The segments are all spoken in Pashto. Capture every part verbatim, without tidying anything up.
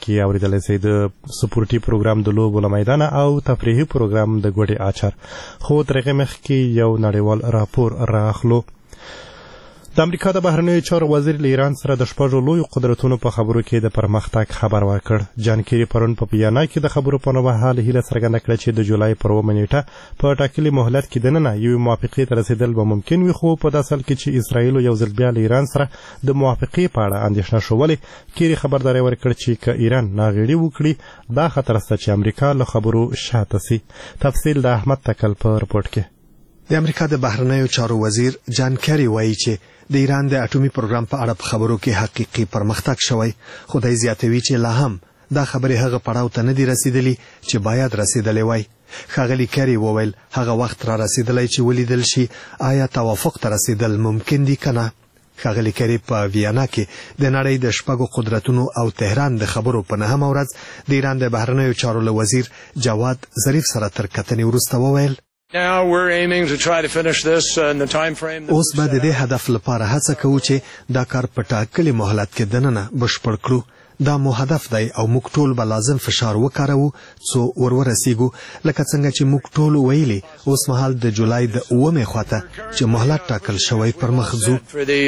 کې اوریدل شي د سپورټي پروګرام د لوبو له میدان او تفریحي پروګرام د ګوډي اچار خو ترغه مخ کې یو نړیوال راپور راخلو. د امریکا د بهرنیو چارو وزیر له ایران سره د شپږو لویو قدرتونو په خبرو کې د پرمختګ خبر ورکړ. جان کیری پرون په ویانا کې د خبرو په مهال هیله څرګنده کړه چې د جولای پر اوومه نیټه په ټاکلي مهلت کې دننه یو موافقې ته رسیدل به ممکن وي، خو په داسې حال کې چې اسرائیل یو ځل بیا له ایران سره د موافقې په اړه اندېښنه شولې. کیری خبرداری ورکړ چې که ایران ناغېړي وکړي دا خطر شته چې امریکا له خبرو شاته سي. تفصیل د احمد تکل په رپورټ کې. د امریکا د بهرنیو چارو وزیر جان کیری وایي چې د ایران د اټومي پروګرام په اړه په خبرو کې حقيقي پرمختګ شوی، خو دای زیاتوي چې لا هم دا خبرې هغه پړاو ته نه دي رسیدلې چې باید رسیدلې وای. ښاغلي کیری وویل هغه وخت را رسیدلی چې ولیدل شي آیا توافق ته رسیدل ممکن دي کنه. ښاغلي کیری په ویانا کې د نړۍ د شپږو قدرتونو او تهران د خبرو په نهمه ورځ د ایران د بهرنیو چارو له وزیر جواد ظریف سره تر کتنې وروسته وویل Now we're aiming to try to finish this in the time frame. اوس به د دې هدف لپاره هڅه کوو چې دا کار په ټاکلي مهلت کې دننه بشپړ کړو. دا مو هدف دی او موږ ټول به لازم فشار وکاروو څو ورورسیږو. لکه څنګه چې موږ ټول ویلي اوس مهال د جولای د اوومې خواته چې مهلت ټاکل شوی پر مخ ځو.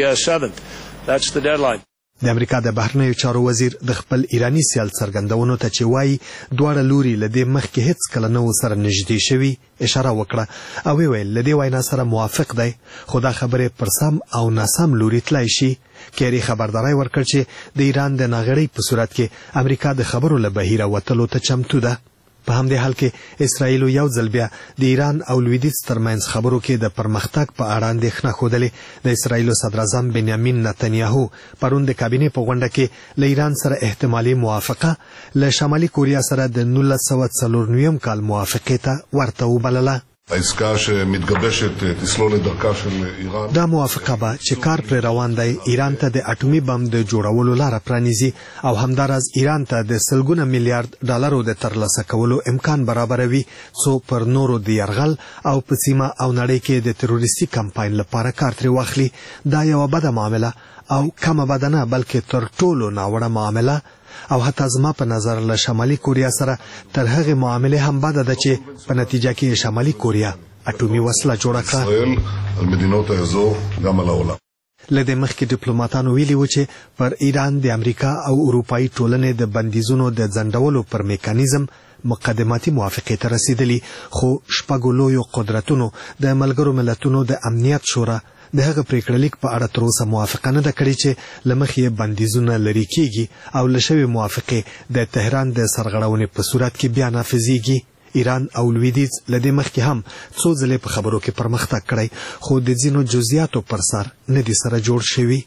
That's the deadline. د امریکا د بهرنیو چارو وزیر د خپل ایرانی سیال څرګندونو ته چې وایي دواړه لوري له دې مخکې هیڅ کله نه سره نږدې شوي اشاره وکړه او ویل له دې وینا سره موافق دی، خو دا خبرې پر سم او ناسم لوري تلای شي. کیری خبرداری ورکړ چې د ایران د ناغړۍ په صورت کې امریکا د خبرو له بهیره وتلو ته چمتو ده. په همدې حال کې اسرائیل یو ځل بیا د ایران او لویدیځ ترمنځ خبرو کې د پرمختګ په اړه اندېښنه ښودلې. د اسرائیل صدر اعظم بنیامین نتنیاهو پرون د کابینې په غونډه کې له ایران سره احتمالي موافقه له شمالي کوریا سره د نولس سوه څلور نوي کال موافقې ته ورته وبلله. העסקה שמתגבשת תסלול את דרכה של איראן. دا موافقه به چې کار پر روان دی ایران ته د اټومي بم د جوړولو لاره پرانیزي او همدارس ایران ته د سلګونه میلیارډ ډالرو د ترلاسه کولو امکان برابروي څو پر نورو د يرغل او په سیمه او نړۍ کې د تروریستي کمپاین لپاره کار ترې واخلي. دا یو بده معامله او کومه بدنه بلکې تر ټولو ناوړه معامله او حتی زما په نظر له شمالي کوریا سره تر هغه معاملې هم بده ده چې په نتیجه کې شمالي کوریا اټومي وسله جوړه کړه. اسرائیل על מדינות האזור גם על העולם. لدې مخکې ډیپلوماټانو ویلي و چې پر ایران د امریکا او اروپאי ټولنې د بندیزونو د ځنډولو پر میکانیزم مقدماتي موافقې ته رسیدلی، خو شپږو لویو قدرتونو د ملګرو ملتونو د امنیت شورا د هغه پریکړلیک په اړه تر اوسه موافقه نه ده کړې چې لمخې بندیزونه لري کیږي او لشوي موافقه د تهران د سرغړونې په صورت کې بیا نافذيږي. ایران او لویدیځ لدې مخکې هم څو ځلې په خبرو کې پرمختګ کړی، خو د ځینو جزئیاتو پر سر نه دي سره جوړ شوي.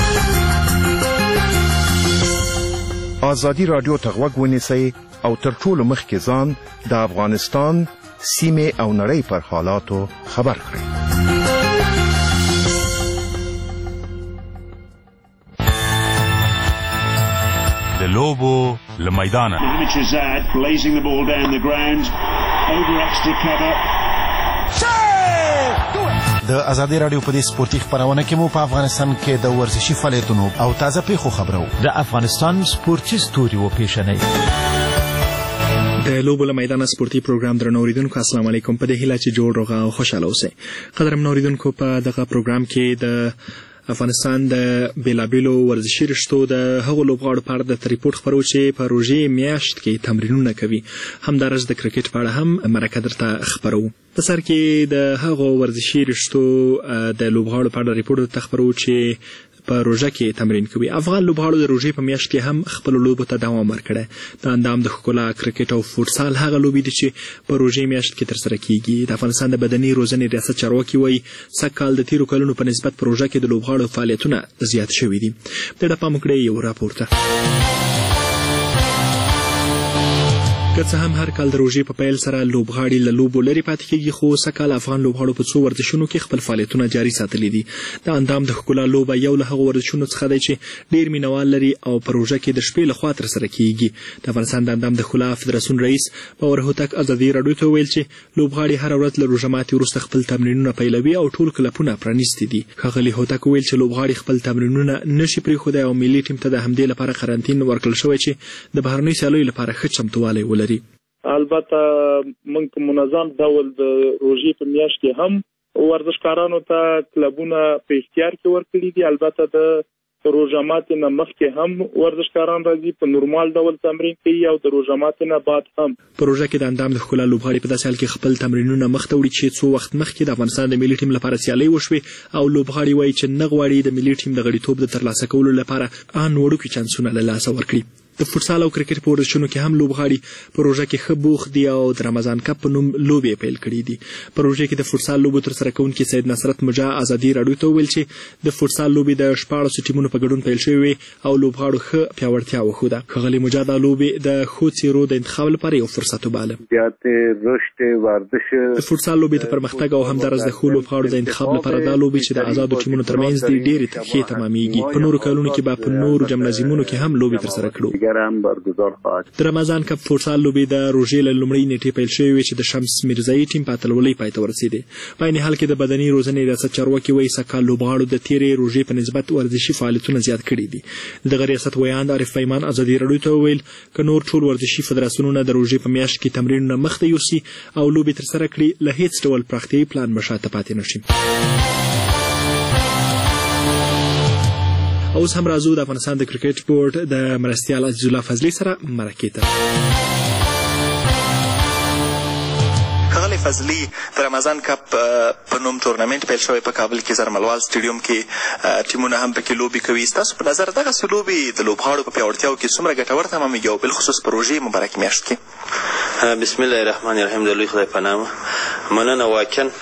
آزادي رادیو ته غوږ ونیسئ او تر ټولو مخکې ځان د افغانستان سیمې او نړۍ پر حالاتو خبر کړئ. د لوبو له میدانه blazing the ball down the ground over extra cover. د آزادي رادیو په دې سپورتي خبرونه کې مو په افغانستان کې د ورزشي فعالیتونو او تازه پیښو خبرو د افغانستان سپورتي ستوري و پیښنې د لوبو له میدان سپورتي پروګرام درنوریدونکو السلام علیکم. په دې هیله چې جوړ روغه او خوشاله اوسئ. قدرمن اوریدونکو په دغه پروګرام کې د افغانستان د بیلابیلو ورزشي رشتو د هغو لوبغاړو په اړه د ریپورت خبرو چې په روژې میاشت کې تمرینونه کوي، همدارس د کرکټ په اړه هم مرکه درته خبرو. په سر کې د هغو ورزشي رشتو د لوبغاړو په اړه ریپورت درته خبرو چې په روژه کې تمرین کوي. افغان لوبغاړو د روژې په میاشت کې هم خپل لوبو ته دوام ورکړی. د اندام د ښکلا کرکټ او فوټسال هغه لوبې دي چې په روژې میاشت کې ترسره کیږي. د افغانستان د بدني روزنې ریاست چارواکي وایي سږ کال د تیرو کلونو په نسبت په روژه کې د لوبغاړو فعالیتونه زیات شوي دي. د ډپام کړی یو راپور ته که که څه هم هر کال د روژې په پیل سره لوبغاړي له لوبو لرې پاتې کېږي، خو سږکال افغان لوبغاړو په څو ورزشونو کې خپل فعالیتونه جاري ساتلي دي. د اندام د ښکلا لوبه یو له هغو ورزشونو څخه دی چې ډېر مینوال لري او په روژه کې د شپې لخوا ترسره کېږي. د افغانستان د اندام د ښکلا فدراسیون رئیس باور هوتک ازادي راډیو ته وویل چې لوبغاړي هره ورځ له روژه ماتې وروسته خپل تمرینونه پیلوي او ټول کلبونه پرانیستي دي. ښاغلي هوتک وویل چې لوبغاړي خپل تمرینونه نشي پرېښودی او ملي ټیم ته د همدې لپاره قرنطین ورکړل شوی چې د بهرنیو سیالیو لپاره ښه چمتووالی ولري. البته موږ په منظم ډول د روژې په میاشت کې هم ورزشکارانو ته کلبونه په اختیار کې ورکړي دي. البته د روژه ماتې نه مخکې هم ورزشکاران راځي، په نورمال ډول تمرین کوي او د روژه ماتې نه بعد هم. په روژه کې د اندام د ښکلا لوبغاړي په داسې حال کې خپل تمرینونه مخته وړي چې څو وخت مخکې د افغانستان د ملي ټیم لپاره سیالۍ وشوې او لوبغاړي وایي چې نه غواړي د ملي ټیم د غړیتوب د ترلاسه کولو لپاره ان وړوکي چانسونه له لاسه ورکړي. د فوټسال او کرکټ په ورزشونو کې هم لوبغاړي په روژه کې ښه بوخت دي او د رمضان کپ په نوم لوبې پیل کړي دي. په روژه کې د فوټسال لوبو ترسره کوونکي سید نصرت مجا ازادي راډیو ته وویل چې د فوټسال لوبې د شپاړسو ټیمونو په ګډون پیل شوې وې او لوبغاړو ښه پیاوړتیا وښوده. ښاغلي مجا دا لوبې د ښو څیرو د انتخاب لپاره یو فرصت وباله. د فوټسال لوبې د پرمختګ او همدارس د ښو لوبغاړو د انتخاب لپاره دا لوبې چې د آزادو ټیمونو ترمنځ دي ډېرې ښې تمامیږي. په نورو کلونو کې به په نورو جمنازیمونو کې هم لوبې ترسره کړو. د رمضان کپ فوټسال لوبې د روژې له لومړۍ نیټې پیل شوې وې چې د شمس میرزایي ټیم په اتلولۍ پای ته ورسېدی. په عین حال کې د بدني روزنې ریاست چارواکي وایي سږکال لوبغاړو د تېرې روژې په نسبت ورزشي فعالیتونه زیات کړي دي. دغه ریاست ویاند عارف پیمان ازادي راډیو ته وویل که نور ټول ورزشي فدراسیونونه د روژې په میاشت کې تمرینونه مخته یوسي او لوبې ترسره کړي، له هېڅ ډول پراختیایي پلان به شاته پاتې نه شي. اوس هم راځو د افغانستان د کرکټ بورډ د مرستیال عزیز الله فضلي سره مرکې ته. ښاغلی فضلي، د رمضان کپ په نوم تورنمنټ پیل شوی په کابل کې زرملوال سټیډیوم کې ټیمونه هم پکې لوبې کوي. ستاسو په نظر دغسې لوبې د لوبغاړو په پیاوړتیاو کې څومره ګټور تمامېږي او بالخصوص په روژې مبارکې میاشت کې؟ بسم الله الرحمن الرحیم. د لوی خدای په نامه مننه. واقعا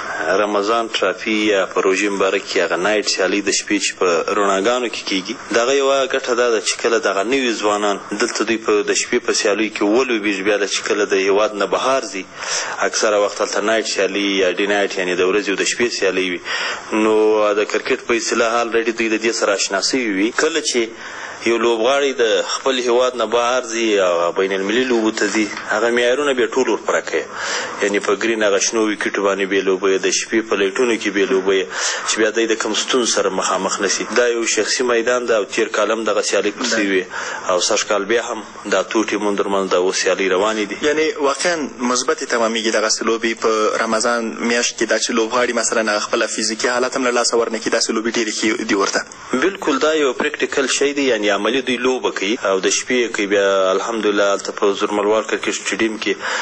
رمضان ټرافي یا په روژې مبارک کې هغه نایټ سیالۍ د شپې چې په رڼاګانو کې کېږي، دغه یوه ګټه دا ده چې کله دغه نوي ځوانان دلته دوی په د شپې په سیالیو کې ولوبېږي، بیا چې کله د هېواد نه بهر ځي اکثره وخت هلته نایټ سیالۍ یا ډي نایټ یعنې د ورځې او د شپې سیالۍ وي، نو د کرکټ په اصطلاح الریډي دوی د دې سره اشنا سوي وي. کله چې یو لوبغاړی د خپل هېواد نه بهر ځي او بین المللي لوبو ته ځي، هغه معیارونه بیا ټول ورپوره کوي، یعنې په ګرین هغه شنو ویکټو باندې بې لوبوي، د شپې په لایټونو کې بې لوبوي چې بیا دی د کوم ستونزو سره مخامخ نه شي. دا یو شخصي میدان ده او تېر کال هم دغه سیالۍ پر سوي وې او سږ کال بیا هم دا اتو ټیمونو ترمنځ دا اوس سیالۍ روانې دي. یعنې واقعا مثبتې تمامېږي دغسې لوبې په رمضان میاشت کې، دا چې لوبغاړي مثلا هغه خپله فزیکي حالت هم له لاسه ورنکړي، داسې لوبې ډېرې ښې دي ورته. بلکل دا یو پریکټیکل شی دی، یعنې عملي دوی لوبه کوي او د شپې کوي. بیا الحمدلله هلته په زرملوال کرکټ سټیډیم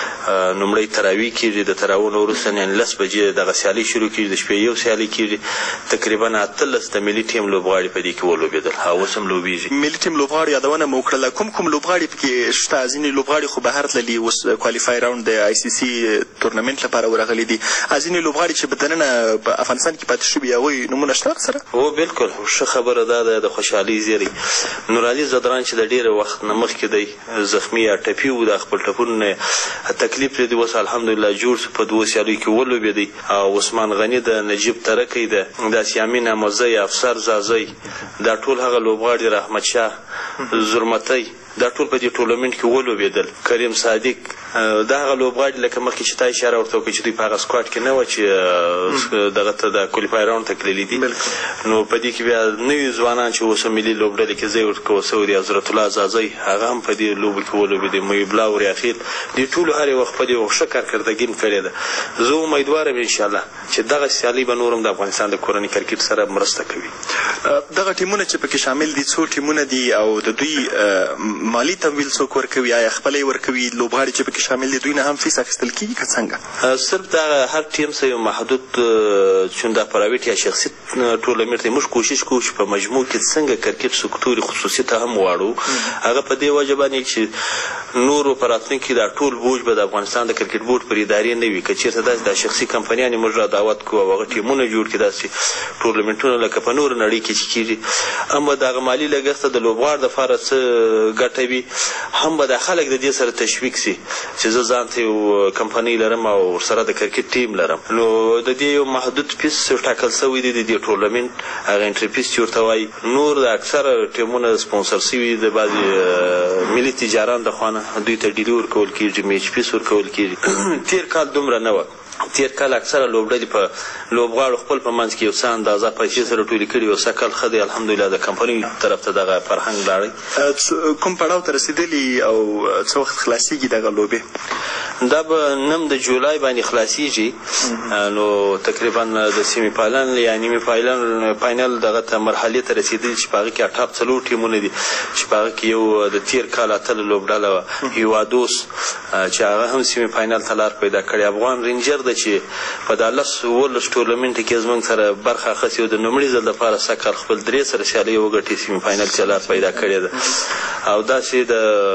کې لومړی تراویح کېږي، د تراویح نه وروسته یعنې لس بجې دغه سیالۍ شروع کېږي، د شپې یو سیالۍ کېږي. تقریبا اتلس د ملي ټیم لوبغاړي په دې کې ولوبېدل او اوس هم لوبېږي. ملي ټیم لوبغاړو یادونه مو وکړله، کوم کوم لوبغاړي پکې شته؟ ځینې لوبغاړي خو بهر تللي، اوس کوالیفای راوند د آی سی سی تورنمنټ لپاره ورغلي دي. ځینې لوبغاړي چې په دننه په افغانستان کې پاتې شوي، هغوی نومونه شته ورسره؟ هو بلکل ښه خبره دا ده، د خوشحالۍ زیری. نورعلي زدران چې د ډېره وخت نه مخکې دی زخمي یا ټپي و، د خپل ټپونو نه تکلیف لري، اوس الحمدلله جوړ شو، په دوو سیالیو کې ولوبېدی. او عثمان غني د نجیب ترکی ده، داسې یامین احمدزی، افسر زازی، دا ټول هغه لوبغاړي، رحمت شاه زرمتی، دا ټول په دې ټورنمنټ کې ولوبېدل. کریم صادق، دا هغه لوبغاړي لکه مخکې چې تا اشاره ورته وکړه چې دوی په هغه سکواډ کې نه وه چې دغه ته د کوالیفای راوند ته تللي دي، نو په دې کې بیا نوي ځوانان چې اوس ملي لوبډلې کې ځای ورکول شوی دی، حضرت الله زازی هغه هم په دې لوبو کې ولوبېدی، محب الله وریاخیل، دې ټولو هر یو وخت په دې ښه کارکردګي کړې ده. زه امیدوار یم انشاءالله چې دغه سیالۍ به نور هم د افغانستان د کورني کرکټ سره مرسته کوي. دغه ټیمونه چې پکې شامل دي څو ټیمونه دي او د دوی مالی تمویل څوک ورکوي؟ آیا خپله یې ورکوي؟ لوبغاړي چې پکې شامل دي دوی نه هم فیس اخیستل کېږي که څنګه؟ صرف دغه هر ټیم سره یو محدود چون دا پرایویټ یا شخصي ټورنمنټ دی. موږ کوشش کوو چې په مجموع کې څنګه کرکټ سکتور خصوصي ته هم واړو. هغه په دې وجه باندې چې نورو په راتلونکي کې دا ټول بوج به د افغانستان د کرکټ بورډ پر ادارې نه وي. که چېرته داسې دا شخصي کمپنیانې موږ را دعوت کړو او هغه ټیمونه جوړ کړي داسې ټورنمنټونه لکه په نورو نړۍ کې چې کېږي، هم به د هغه مالي لګښت د لوبغاړو دپاره څه ګټه وي، هم به دا خلک د دې سره تشویق سي چې زه ځان ته یو کمپنۍ لرم او ورسره د کرکټ ټیم لرم. نو د دې یو محدود فیس ټاکل شوی دی د دې ټورنمنټ، هغه انټري فیس چې ورته وایي. نور د اکثره ټیمونه سپونسر شوي د بعضې ملي تجاران د خوا نه دوی ته ډیلي ورکول کېږي، میچ فیس ورکول کېږي. تېر کال دومره نه وه. تېر کال اکثره لوبډلې په لوبغاړو خپل په منځ کې یو څه اندازه پیسې سره ټولې کړي وي. سږ کال ښه دی الحمدلله د کمپنۍ طرف ته دغه فرهنګ لاړی. کوم پړاو ته رسېدلي او څه وخت خلاصېږي دغه لوبې؟ دا به نهم د جولای باندې خلاصېږي. نو تقریبا د سیمي فاینل یا نیمې فاینل فاینل دغه ته مرحلې ته رسېدلي چې په هغې کې اټاپ څلور ټیمونه دي چې په هغه کې یو د تېر کال اتله لوبډله وه هیوادوس چې هغه هم سیمي فاینل ته لار پیدا کړې. افغان رینجر ده چې په دا لس اوولس ټورنمنټ کې زموږ سره برخه اخیستې وه. د لومړي ځل دپاره سږ کال خپل درې سره سیالۍ وګټې سیمي فاینل کې لار پیدا کړې ده. او داسې د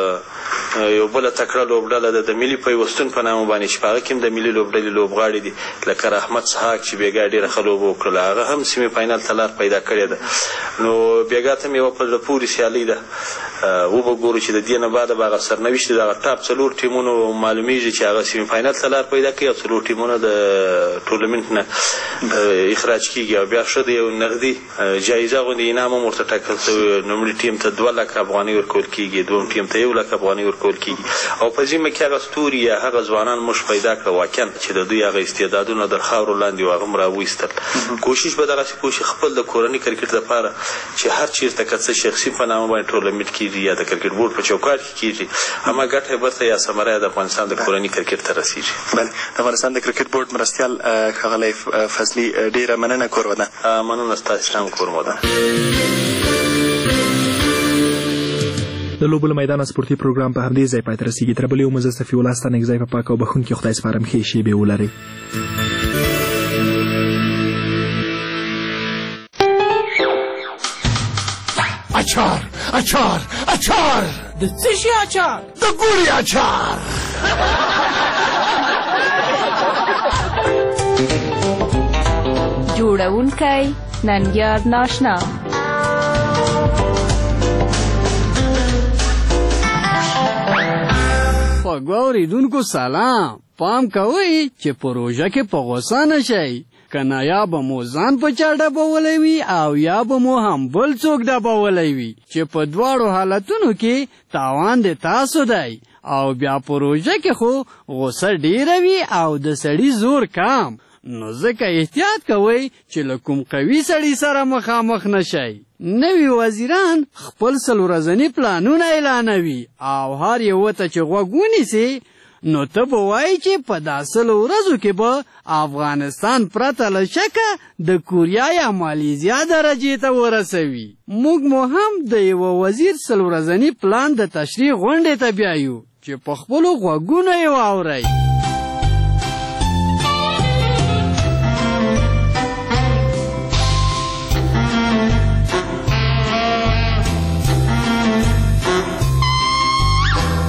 یو بله تکړه لوبډله ده د ملي پیوستون په نامه باندې چې په هغه کې هم د ملي لوبډلې لوبغاړي دي لکه رحمت سحاق چې بېګا ډېره ښه لوبه وکړله، هغه هم سیمي فاینل ته لار پیدا کړې ده. نو بېګا ته هم یوه په زړه پورې سیالۍ ده. وبه ګورو چې د دې نه بعده به هغه سرنوشت دغه ټاپ څلور ټیمونو معلومیږي چې هغه سیمي فاینل ته لار پیدا کوي او څلور ټیمونه د ټورنمنټ نه اخراج کېږي. او بیا ښه د یو نغدي جایزه غوندې انعام هم ورته ټاکل شوی. لومړي ټیم ته دوه لکه افغانۍ ورکول کېږي، دویم ټیم ته یو لک افغانۍ ورکول کېږي. او په ذمه کې هغه ستوري یا هغه ځوانان موږ پیدا کړه واقعا چې د دوی هغه استعدادونه در خاورو لاندې و هغه هم راویستل. کوشش به دغسې کوشي خپل د کورني کرکټ لپاره چې هر چېرته که څه شخصي په نامه باندې ټورنمنټ کېږي یا د کرکټ بورډ په چوکاټ کې کېږي، همه ګټه برته یا ثمره د افغانستان د کورني کرکټ ته رسېږي. بله، د افغانستان د کرکټ بورډ مرستیال ښاغلی فضلي ډېره مننه کورمده. مننه ستاسې هم کورمده. د لوبو له میدانه سپورتي پروګرام په همدې ځای پای ته رسېږي. تر بلې عمر زه صفي الله ستا نږدې په پاک او بښونکي خدای سپارم. ښې شېبې ولرئ. اچار اچار اچار د څه شي اچار؟ د ګوړې اچار. جوړونکی ننګیار ناشنا. خوږو اوریدونکو سلام. پام کوئ چې پروژه کې په غوسه نه شئ. کنه یا به مو ځان په چا ډبولی وي او یا به مو هم بل څوک ډبولی وي چې په دواړو حالتونو کې تاوان د تاسو دی. او بیا پروژه کې خو غوسه ډیره وي او د سړي زور کم. نو ځکه احتیاط کوئ چې له کوم قوي سړي سره مخامخ نشئ. نوي وزیران خپل څلور ورځني پلانونه اعلانوي او هر یو ته چې غوږ ونیسي نو ته به وایي چې په دا سلو ورځو کې به افغانستان پرته له شکه د کوریا یا مالیزیا درجې ته ورسوي. موږ مو هم د یوه وزیر څلور ورځني پلان د تشریح غونډې ته بیایو چې په خپلو غوږونو یې واورئ.